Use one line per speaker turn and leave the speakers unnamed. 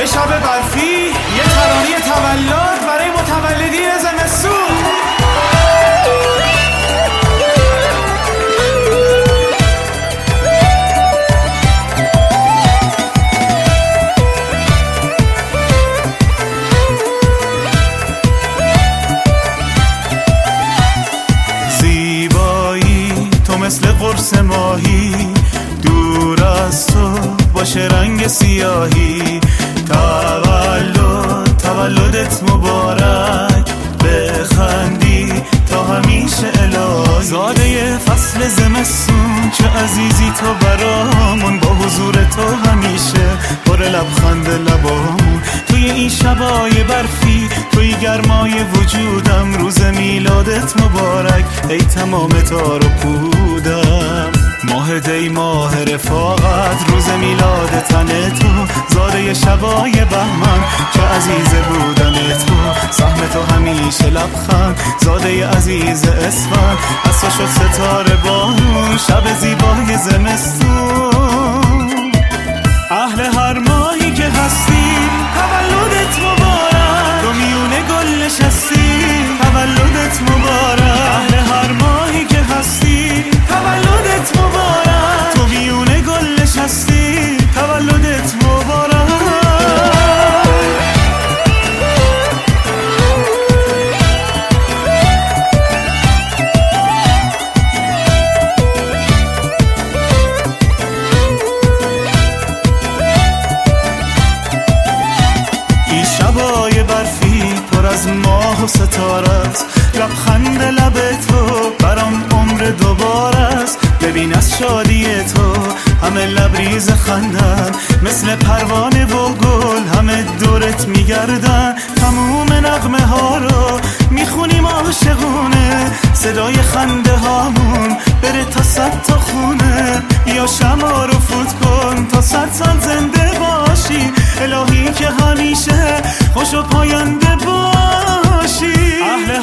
یه شب برفی، یه ترانه تولد برای متولدین زمستون. زیبایی تو مثل قرص ماهی، دور از تو باشه رنگ سیاهی. تولدت مبارک، بخندی تا همیشه الهی. زاده فصل زمستون چه عزیزی تو برامون، با حضور تو همیشه پر لبخند لبامون. توی این شبای برفی، توی گرمای وجودم، روز میلادت مبارک ای تمام تار و پودم. ماه دی ماه رفاقت، روز میلاد تن تو، زاده شبای بهمن چه عزیز بودن تو. سهم تو همیشه لبخند، زاده عزیز اسفند، از تو شد ستاره بارون شب زیبای زمستون. اهل هر ماهی که هستی تولدت مبارک، تو میونه گل نشستی تولدت مبارک. اهل هر ماهی که هستی تولدت مبارک، تو میونه گل نشستی تولدت مبارک. این شبای برفی پر از ماه و ستاره است، لبخند لب تو برام عمر دوباره است. ببین از شادی تو همه لبریز خندن، مثل پروانه و گل همه دورت میگردن. تموم نغمه ها رو میخونیم عاشقونه، صدای خنده هامون بره تا 100 تا خونه. بیا شمع رو فوت کن تا 100 سال زنده باشی، الهی که همیشه خوش و پاینده باشی. اهل